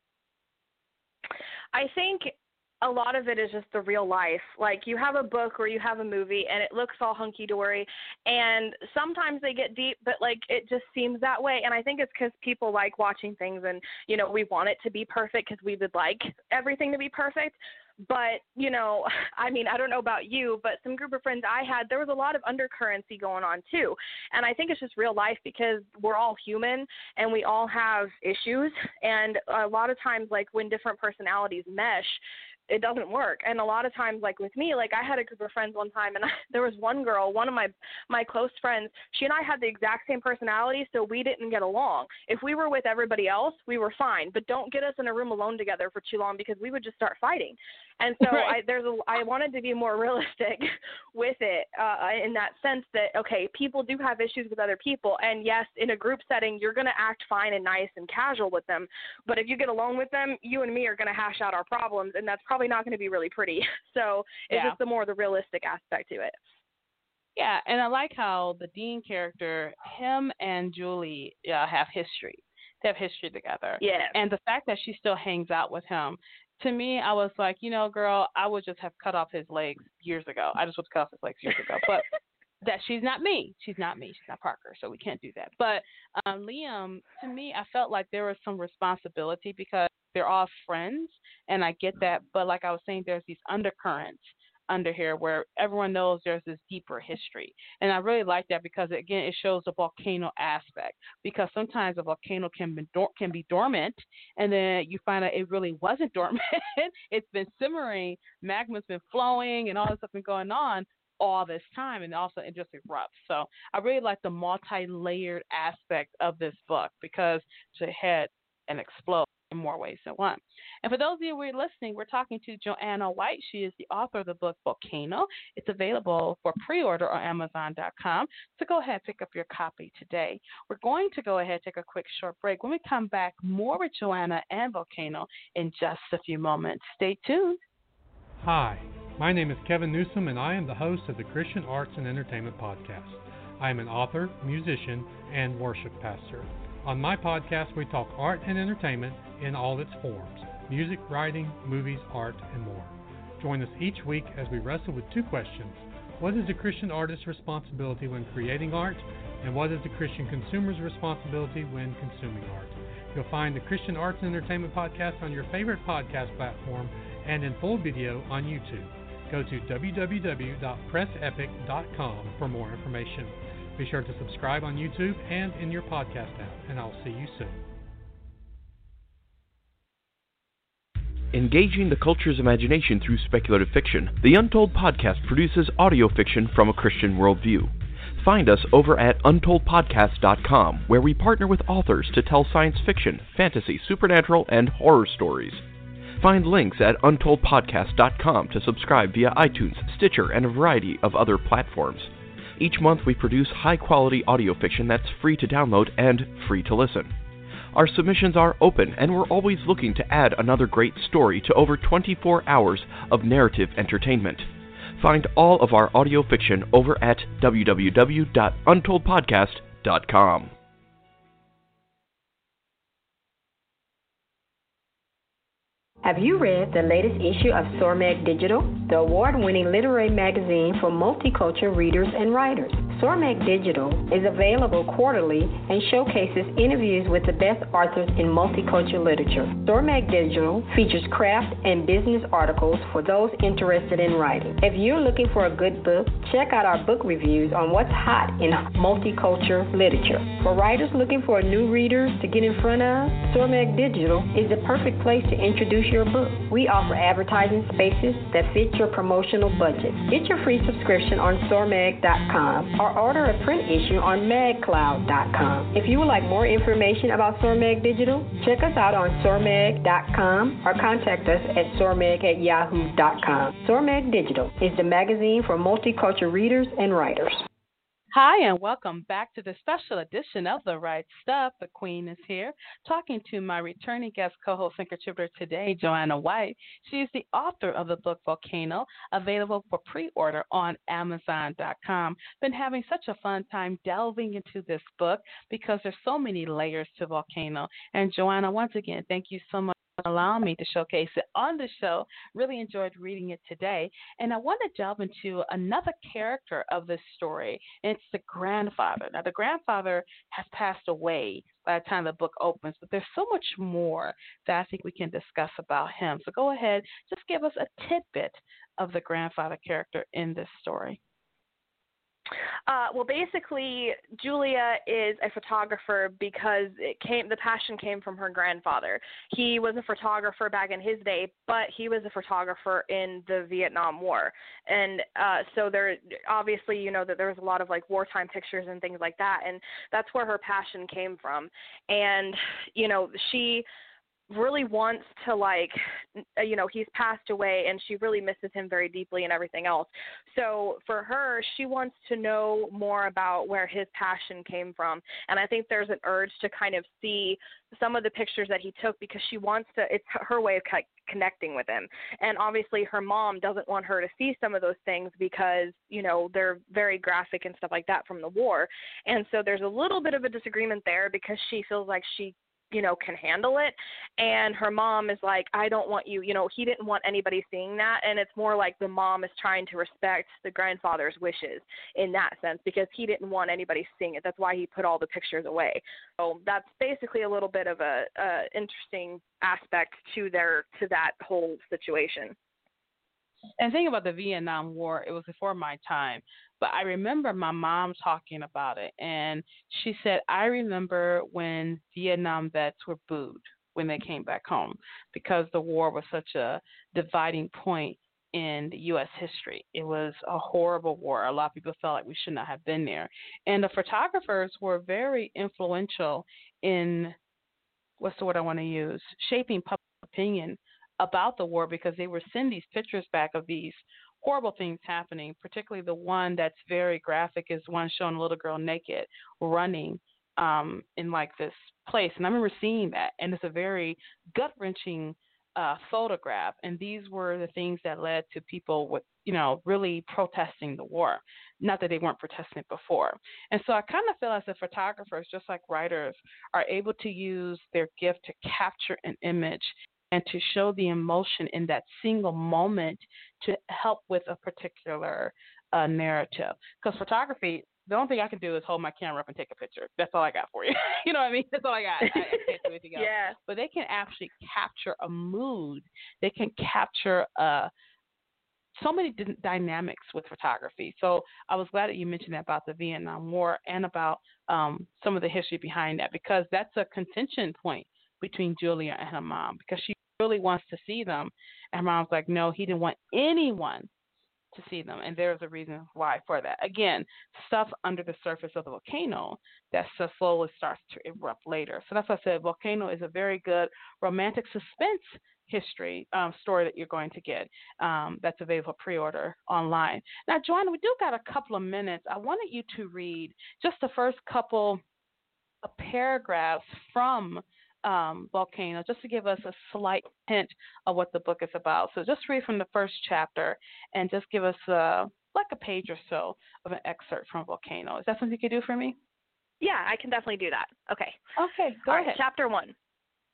time. I think a lot of it is just the real life. Like, you have a book or you have a movie and it looks all hunky-dory, and sometimes they get deep, but, like, it just seems that way. And I think it's because people like watching things and, you know, we want it to be perfect because we would like everything to be perfect. But, you know, I mean, I don't know about you, but some group of friends I had, there was a lot of undercurrency going on too. And I think it's just real life because we're all human and we all have issues. And a lot of times, like, when different personalities mesh, it doesn't work. And a lot of times, like with me, like I had a group of friends one time, and I, there was one girl, one of my my close friends, she and I had the exact same personality, so we didn't get along. If we were with everybody else, we were fine, but don't get us in a room alone together for too long because we would just start fighting. And so right. I, there's a, I wanted to be more realistic with it uh, in that sense that, okay, people do have issues with other people, and yes, in a group setting, you're going to act fine and nice and casual with them, but if you get alone with them, you and me are going to hash out our problems, and that's probably not going to be really pretty. So it's yeah. just the more the realistic aspect to it. Yeah, and I like how the Dean character, him and Julie uh, have history. They have history together. Yeah. And the fact that she still hangs out with him, to me, I was like, you know, girl, I would just have cut off his legs years ago. I just would cut off his legs years ago. But that she's not me. She's not me. She's not Parker, so we can't do that. But um, Liam, to me, I felt like there was some responsibility because they're all friends, and I get that. But like I was saying, there's these undercurrents under here where everyone knows there's this deeper history. And I really like that because, again, it shows the volcano aspect, because sometimes a volcano can be, dor- can be dormant, and then you find out it really wasn't dormant. It's been simmering, magma's been flowing, and all this stuff been going on all this time, and also it just erupts. So I really like the multi-layered aspect of this book because to head and explode in more ways than one. And for those of you who are listening, we're talking to Joanna White. She is the author of the book Volcano. It's available for pre-order on Amazon dot com. So go ahead and pick up your copy today. We're going to go ahead and take a quick short break. When we come back, more with Joanna and Volcano in just a few moments. Stay tuned. Hi, my name is Kevin Newsom, and I am the host of the Christian Arts and Entertainment Podcast. I am an author, musician, and worship pastor. On my podcast, we talk art and entertainment in all its forms: music, writing, movies, art, and more. Join us each week as we wrestle with two questions. What is the Christian artist's responsibility when creating art? And what is the Christian consumer's responsibility when consuming art? You'll find the Christian Arts and Entertainment Podcast on your favorite podcast platform and in full video on YouTube. Go to w w w dot press epic dot com for more information. Be sure to subscribe on YouTube and in your podcast app, and I'll see you soon. Engaging the culture's imagination through speculative fiction, the Untold Podcast produces audio fiction from a Christian worldview. Find us over at untold podcast dot com, where we partner with authors to tell science fiction, fantasy, supernatural, and horror stories. Find links at untold podcast dot com to subscribe via iTunes, Stitcher, and a variety of other platforms. Each month we produce high-quality audio fiction that's free to download and free to listen. Our submissions are open, and we're always looking to add another great story to over twenty-four hours of narrative entertainment. Find all of our audio fiction over at w w w dot untold podcast dot com. Have you read the latest issue of Sormag Digital, the award-winning literary magazine for multicultural readers and writers? Sormag Digital is available quarterly and showcases interviews with the best authors in multicultural literature. Sormag Digital features craft and business articles for those interested in writing. If you're looking for a good book, check out our book reviews on what's hot in multicultural literature. For writers looking for new readers to get in front of, Sormag Digital is the perfect place to introduce your book. We offer advertising spaces that fit your promotional budget. Get your free subscription on sormag dot com or order a print issue on mag cloud dot com. If you would like more information about Sormag Digital, check us out on sormag dot com or contact us at sormag at yahoo dot com. Sormag Digital is the magazine for multicultural readers and writers. Hi, and welcome back to the special edition of The Right Stuff. The Queen is here, talking to my returning guest co-host and contributor today, Joanna White. She is the author of the book Volcano, available for pre-order on amazon dot com. Been having such a fun time delving into this book because there's so many layers to Volcano. And Joanna, once again, thank you so much for allowing me to showcase it on the show. Really enjoyed reading it today. And I want to delve into another character of this story. It's the grandfather. Now, the grandfather has passed away by the time the book opens, but there's so much more that I think we can discuss about him. So go ahead, just give us a tidbit of the grandfather character in this story. Uh, well, basically, Julia is a photographer because it came. The passion came from her grandfather. He was a photographer back in his day, but he was a photographer in the Vietnam War, and uh, so there, obviously, you know that there was a lot of like wartime pictures and things like that, and that's where her passion came from. And you know, she really wants to, like, you know, he's passed away and she really misses him very deeply and everything else. So for her, she wants to know more about where his passion came from. And I think there's an urge to kind of see some of the pictures that he took because she wants to, it's her way of connecting with him. And obviously her mom doesn't want her to see some of those things because, you know, they're very graphic and stuff like that from the war. And so there's a little bit of a disagreement there because she feels like she you know, can handle it. And her mom is like, I don't want you, you know, he didn't want anybody seeing that. And it's more like the mom is trying to respect the grandfather's wishes in that sense because he didn't want anybody seeing it. That's why he put all the pictures away. So that's basically a little bit of a, a interesting aspect to their, to that whole situation. And thinking about the Vietnam War, it was before my time, but I remember my mom talking about it, and she said, I remember when Vietnam vets were booed when they came back home because the war was such a dividing point in U S history. It was a horrible war. A lot of people felt like we should not have been there. And the photographers were very influential in, what's the word I want to use, shaping public opinion about the war because they were sending these pictures back of these horrible things happening, particularly the one that's very graphic is one showing a little girl naked running um, in like this place. And I remember seeing that, and it's a very gut-wrenching uh, photograph. And these were the things that led to people with, you know, really protesting the war. Not that they weren't protesting it before. And so I kind of feel as if photographers, just like writers, are able to use their gift to capture an image and to show the emotion in that single moment to help with a particular uh, narrative. Because photography, the only thing I can do is hold my camera up and take a picture. That's all I got for you. You know what I mean? That's all I got. I, I can't do anything else. Yeah. But they can actually capture a mood. They can capture uh, so many d- dynamics with photography. So I was glad that you mentioned that about the Vietnam War and about um, some of the history behind that because that's a contention point between Julia and her mom because she really wants to see them. And her mom's like, no, he didn't want anyone to see them. And there's a reason why for that. Again, stuff under the surface of the volcano that slowly starts to erupt later. So that's why I said Volcano is a very good romantic suspense history um, story that you're going to get um, that's available pre-order online. Now, Joanna, we do got a couple of minutes. I wanted you to read just the first couple of paragraphs from Um, Volcano, just to give us a slight hint of what the book is about. So just read from the first chapter and just give us uh, like a page or so of an excerpt from Volcano. Is that something you could do for me? Yeah, I can definitely do that. Okay. Okay, go All ahead. Right, chapter one.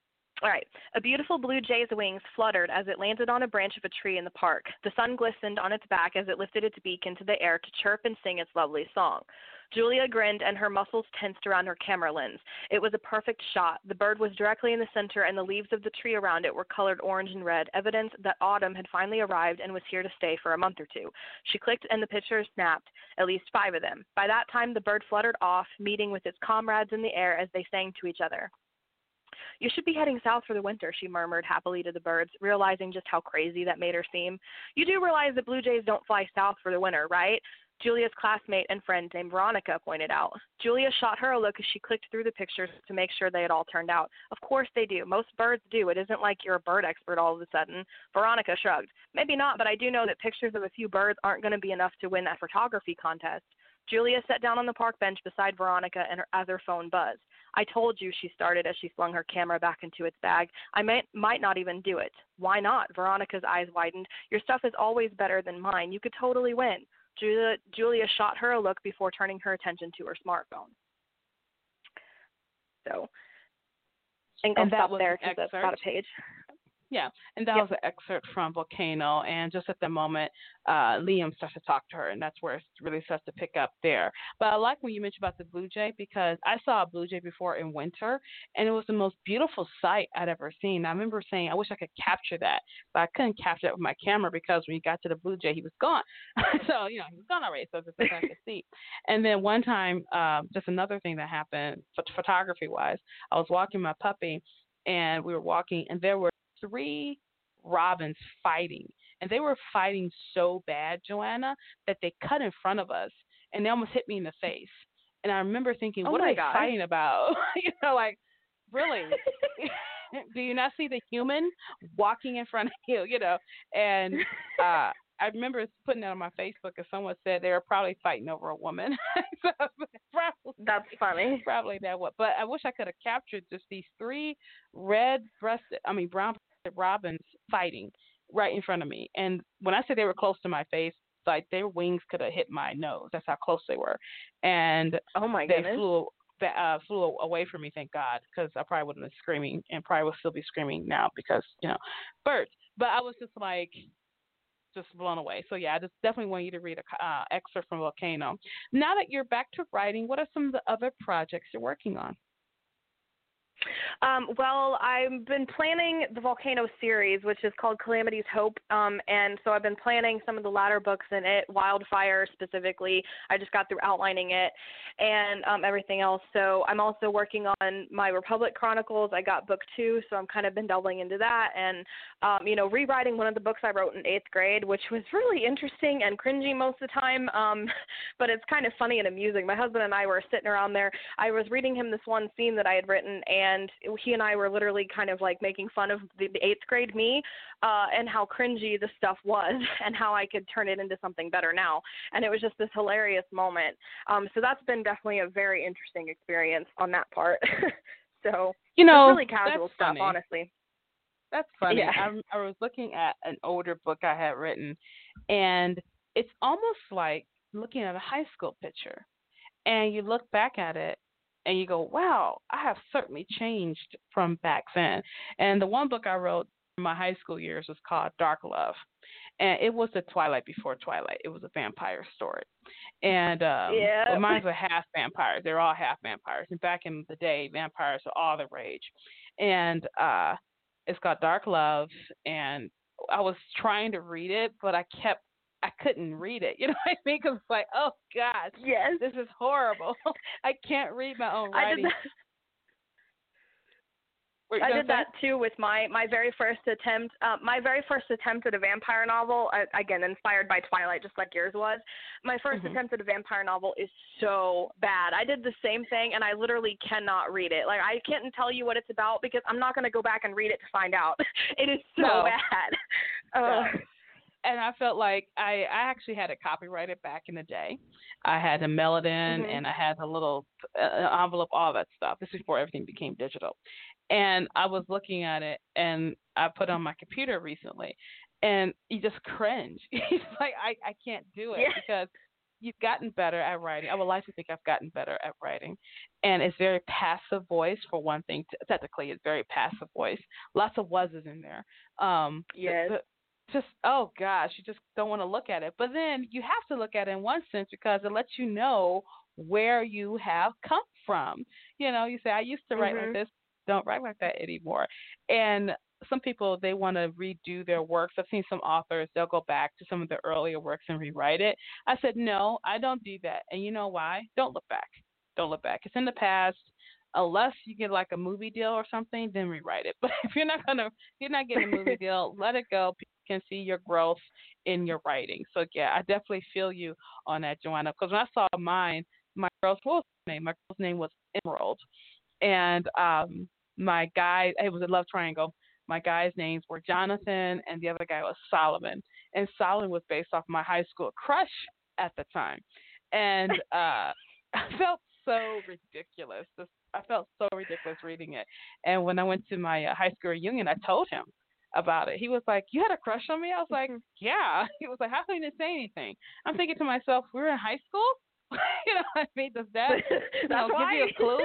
All right. A beautiful blue jay's wings fluttered as it landed on a branch of a tree in the park. The sun glistened on its back as it lifted its beak into the air to chirp and sing its lovely song. Julia grinned and her muscles tensed around her camera lens. It was a perfect shot. The bird was directly in the center and the leaves of the tree around it were colored orange and red, evidence that autumn had finally arrived and was here to stay for a month or two. She clicked and the pictures snapped, at least five of them. By that time, the bird fluttered off, meeting with its comrades in the air as they sang to each other. You should be heading south for the winter, she murmured happily to the birds, realizing just how crazy that made her seem. You do realize that blue jays don't fly south for the winter, right? Julia's classmate and friend named Veronica pointed out. Julia shot her a look as she clicked through the pictures to make sure they had all turned out. Of course they do. Most birds do. It isn't like you're a bird expert all of a sudden. Veronica shrugged. Maybe not, but I do know that pictures of a few birds aren't going to be enough to win that photography contest. Julia sat down on the park bench beside Veronica and her, as her phone buzzed. I told you, she started as she flung her camera back into its bag. I might, might not even do it. Why not? Veronica's eyes widened. Your stuff is always better than mine. You could totally win. Julia, Julia shot her a look before turning her attention to her smartphone. So, and, and I'll stop there because that's about a page. Yeah, and that yep. was an excerpt from Volcano, and just at the moment, uh, Liam starts to talk to her, and that's where it really starts to pick up there. But I like when you mentioned about the blue jay, because I saw a blue jay before in winter, and it was the most beautiful sight I'd ever seen. I remember saying, I wish I could capture that, but I couldn't capture it with my camera because when you got to the blue jay, he was gone. So, you know, he was gone already, so it's something I could see. And then one time, uh, just another thing that happened, photography-wise, I was walking my puppy, and we were walking, and there were three robins fighting, and they were fighting so bad, Joanna, that they cut in front of us, and they almost hit me in the face. And I remember thinking, oh what are they God. fighting about? You know, like, really? Do you not see the human walking in front of you? You know, and uh, I remember putting that on my Facebook, and someone said they were probably fighting over a woman. So, probably, That's funny. Probably that what. But I wish I could have captured just these three red-breasted, I mean brown. robins fighting right in front of me. And when I say they were close to my face, like their wings could have hit my nose. That's how close they were. And oh my they goodness. flew uh, flew away from me, thank God, because I probably would have been screaming and probably would still be screaming now because, you know, birds. But I was just like, just blown away. So yeah, I just definitely want you to read a uh, excerpt from Volcano. Now that you're back to writing, what are some of the other projects you're working on? Um, well, I've been planning the Volcano series, which is called Calamity's Hope, um, and so I've been planning some of the latter books in it, Wildfire specifically. I just got through outlining it and um, everything else. So I'm also working on my Republic Chronicles. I got book two, so I'm kind of been doubling into that and, um, you know, rewriting one of the books I wrote in eighth grade, which was really interesting and cringy most of the time, um, but it's kind of funny and amusing. My husband and I were sitting around there. I was reading him this one scene that I had written, and And he and I were literally kind of like making fun of the, the eighth grade me uh, and how cringy the stuff was and how I could turn it into something better now. And it was just this hilarious moment. Um, so that's been definitely a very interesting experience on that part. So, you know, really casual stuff, funny. honestly. That's funny. Yeah. I, I was looking at an older book I had written, and it's almost like looking at a high school picture. And you look back at it, and you go, wow, I have certainly changed from back then. And the one book I wrote in my high school years was called Dark Love. And it was the Twilight before Twilight. It was a vampire story. And um, yeah. well, mine were half vampires. They're all half vampires. And back in the day, vampires were all the rage. And uh, it's called Dark Love. And I was trying to read it, but I kept I couldn't read it. You know what I mean? Because it's like, oh, gosh, yes. this is horrible. I can't read my own writing. I did that too with my, my very first attempt. Uh, my very first attempt at a vampire novel, uh, again inspired by Twilight, just like yours was. My first mm-hmm. attempt at a vampire novel is so bad. I did the same thing, and I literally cannot read it. Like I can't tell you what it's about because I'm not going to go back and read it to find out. It is so no. bad. Uh, no. And I felt like I, I actually had it copyrighted back in the day. I had to mail it in, mm-hmm. and I had a little uh, envelope, all that stuff. This is before everything became digital. And I was looking at it, and I put it on my computer recently, and you just cringe. It's like, I, I can't do it yeah. because you've gotten better at writing. I would like to think I've gotten better at writing. And it's very passive voice, for one thing. Technically, it's very passive voice. Lots of was's in there. Um, yes. The, the, just, oh, gosh, you just don't want to look at it. But then you have to look at it in one sense because it lets you know where you have come from. You know, you say, I used to write mm-hmm. like this. Don't write like that anymore. And some people, they want to redo their works. I've seen some authors, they'll go back to some of their earlier works and rewrite it. I said, no, I don't do that. And you know why? Don't look back. Don't look back. It's in the past. Unless you get like a movie deal or something, then rewrite it. But if you're not gonna, if you're not getting a movie deal, let it go. People can see your growth in your writing. So yeah, I definitely feel you on that, Joanna. Because when I saw mine, my girl's what was her name? My girl's name was Emerald, and um, my guy, it was a love triangle. My guys' names were Jonathan, and the other guy was Solomon. And Solomon was based off my high school crush at the time. And uh, I felt so ridiculous. This, I felt so ridiculous reading it. And when I went to my uh, high school reunion, I told him about it. He was like, you had a crush on me? I was like, yeah. He was like, how come you didn't say anything? I'm thinking to myself, we were in high school? You know, I mean, does that you know, give you a clue?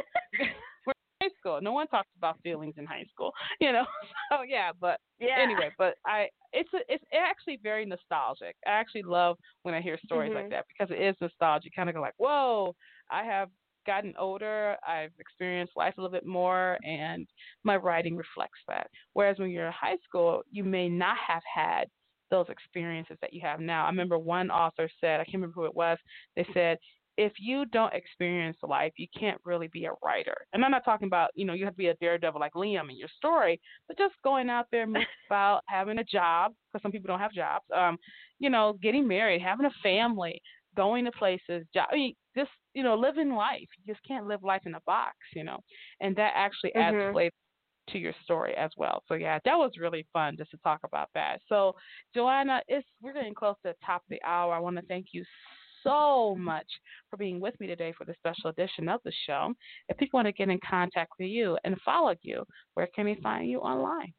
High school. No one talks about feelings in high school, you know. So yeah, but yeah. anyway, but I it's a, it's actually very nostalgic. I actually love when I hear stories mm-hmm. like that because it is nostalgic. You kind of go like, whoa, I have gotten older. I've experienced life a little bit more, and my writing reflects that. Whereas when you're in high school, you may not have had those experiences that you have now. I remember one author said, I can't remember who it was. They said, if you don't experience life, you can't really be a writer. And I'm not talking about, you know, you have to be a daredevil like Liam in your story, but just going out there, moving about, having a job, because some people don't have jobs, um, you know, getting married, having a family, going to places, job, I mean, just, you know, living life. You just can't live life in a box, you know, and that actually adds mm-hmm. flavor to your story as well. So, yeah, that was really fun just to talk about that. So, Joanna, it's, we're getting close to the top of the hour. I want to thank you so much for being with me today for the special edition of the show. If people want to get in contact with you and follow you, where can they find you online?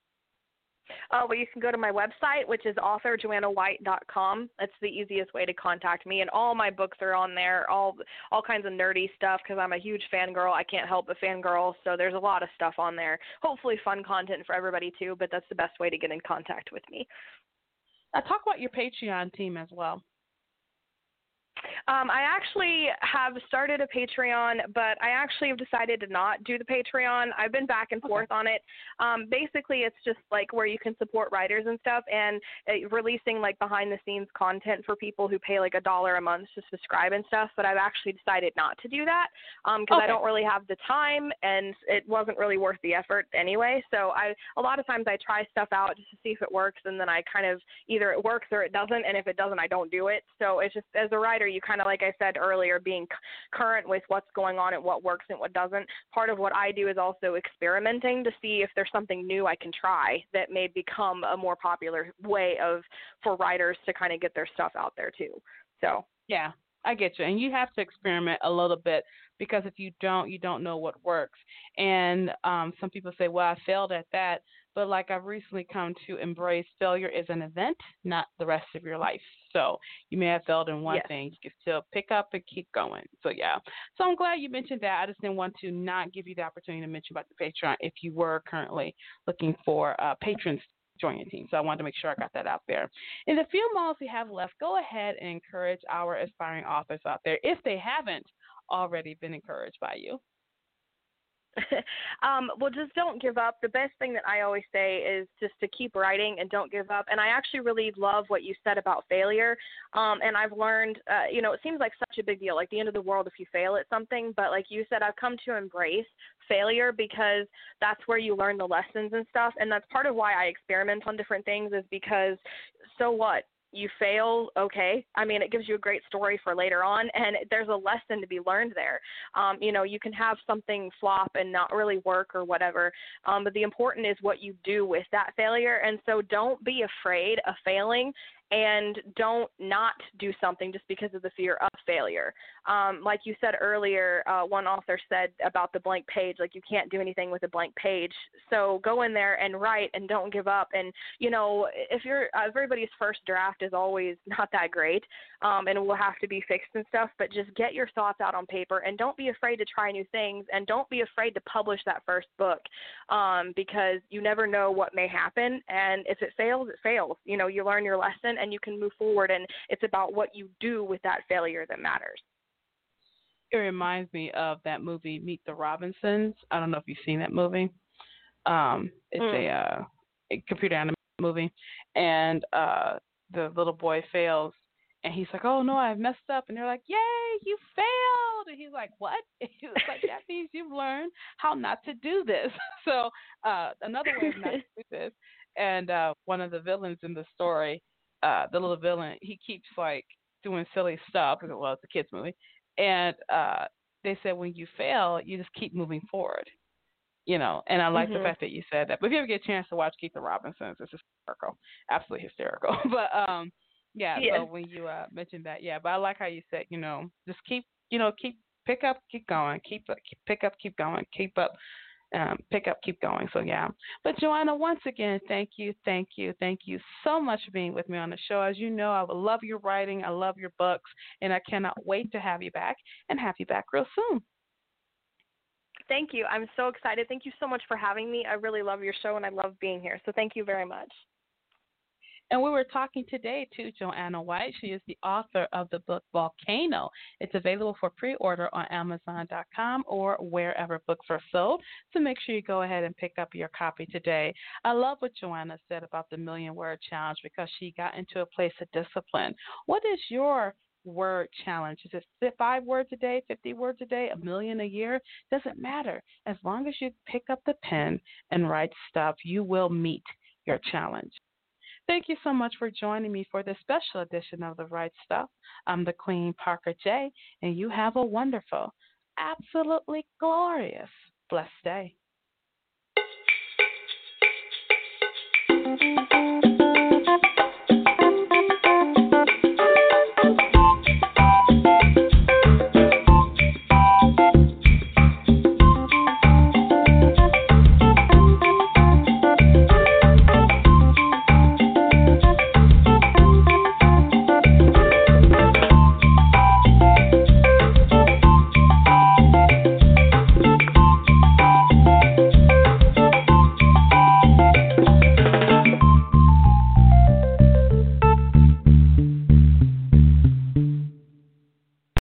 Oh, well, you can go to my website, which is author joanna white dot com. That's the easiest way to contact me, and all my books are on there, all all kinds of nerdy stuff, because I'm a huge fangirl. I can't help but fangirl, so there's a lot of stuff on there. Hopefully fun content for everybody, too, but that's the best way to get in contact with me. Now, talk about your Patreon team as well. Um, I actually have started a Patreon, but I actually have decided to not do the Patreon. I've been back and forth okay. on it. Um, basically, it's just like where you can support writers and stuff, and uh, releasing like behind the scenes content for people who pay like a dollar a month to subscribe and stuff. But I've actually decided not to do that because um, okay. I don't really have the time, and it wasn't really worth the effort anyway. So I, a lot of times I try stuff out just to see if it works, and then I kind of either it works or it doesn't, and if it doesn't, I don't do it. So it's just as a writer, you kind of, like I said earlier, being c- current with what's going on and what works and what doesn't. Part of what I do is also experimenting to see if there's something new I can try that may become a more popular way of for writers to kind of get their stuff out there too. So yeah, I get you. And you have to experiment a little bit, because if you don't, you don't know what works. And um, some people say, well, I failed at that. But like I've recently come to embrace, failure is an event, not the rest of your life. So you may have failed in one yes. thing. You can still pick up and keep going. So, yeah. So I'm glad you mentioned that. I just didn't want to not give you the opportunity to mention about the Patreon if you were currently looking for uh, patrons to join your team. So I wanted to make sure I got that out there. In the few moments we have left, go ahead and encourage our aspiring authors out there, if they haven't already been encouraged by you. um, well, just don't give up. The best thing that I always say is just to keep writing and don't give up. And I actually really love what you said about failure. Um, and I've learned, uh, you know, it seems like such a big deal, like the end of the world if you fail at something. But like you said, I've come to embrace failure because that's where you learn the lessons and stuff. And that's part of why I experiment on different things, is because so what? You fail, okay. I mean, it gives you a great story for later on, and there's a lesson to be learned there. Um, you know, you can have something flop and not really work or whatever, um, but the important is what you do with that failure. And so don't be afraid of failing, and don't not do something just because of the fear of failure. Um, like you said earlier, uh, one author said about the blank page, like you can't do anything with a blank page. So go in there and write and don't give up. And, you know, if you're, uh, everybody's first draft is always not that great, um, and will have to be fixed and stuff, but just get your thoughts out on paper and don't be afraid to try new things, and don't be afraid to publish that first book, um, because you never know what may happen. And if it fails, it fails. You know, you learn your lesson and you can move forward, and it's about what you do with that failure that matters. It reminds me of that movie Meet the Robinsons. I don't know if you've seen that movie. Um, it's mm. a, uh, a computer animated movie, and uh, the little boy fails, and he's like, "Oh no, I've messed up," and they're like, "Yay, you failed!" And he's like, "What?" And he was like, "That means you've learned how not to do this." So uh, another way of not to do this, and uh, one of the villains in the story, uh, the little villain, he keeps like doing silly stuff. Well, it's a kids movie. And uh, they said when you fail, you just keep moving forward, you know. And I like mm-hmm. the fact that you said that. But if you ever get a chance to watch Keith the Robinsons, it's hysterical, absolutely hysterical. But um, yeah, yeah. So when you uh, mentioned that, yeah. But I like how you said, you know, just keep, you know, keep pick up, keep going, keep, keep pick up, keep going, keep up. Um, pick up, keep going. So, yeah. But, Joanna, once again, thank you, thank you, thank you so much for being with me on the show. As you know, I love your writing. I love your books, and I cannot wait to have you back and have you back real soon. Thank you. I'm so excited. Thank you so much for having me. I really love your show, and I love being here. So thank you very much. And we were talking today to Joanna White. She is the author of the book Volcano. It's available for pre-order on Amazon dot com or wherever books are sold. So make sure you go ahead and pick up your copy today. I love what Joanna said about the Million Word Challenge because she got into a place of discipline. What is your word challenge? Is it five words a day, fifty words a day, a million a year? Doesn't matter. As long as you pick up the pen and write stuff, you will meet your challenge. Thank you so much for joining me for this special edition of The Right Stuff. I'm the Queen Parker J, and you have a wonderful, absolutely glorious, blessed day.